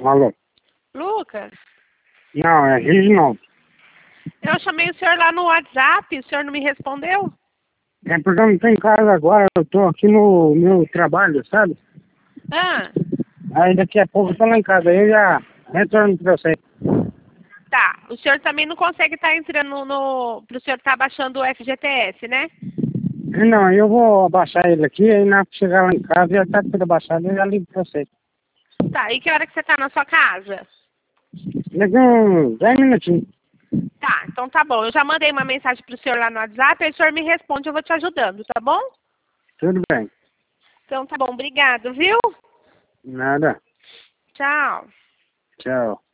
Alô? Lucas, Não, é Reginaldo. eu chamei o senhor lá no WhatsApp, o senhor não me respondeu? É porque eu não tô em casa agora, eu tô aqui no meu trabalho, sabe? Ah, Aí daqui a pouco eu tô lá em casa, aí eu já retorno pra você. tá. O senhor também não consegue estar entrando pro senhor estar baixando o FGTS, né? Não, eu vou abaixar ele aqui, aí na hora que chegar lá em casa, já tá tudo abaixado, eu já ligo pra você. Tá, e que hora que você tá na sua casa? Daqui uns 10 minutinhos. Tá, então tá bom. Eu já mandei uma mensagem pro senhor lá no WhatsApp, aí o senhor me responde, eu vou te ajudando, tá bom? Tudo bem. Então tá bom, obrigado, viu? Nada. Tchau. Tchau.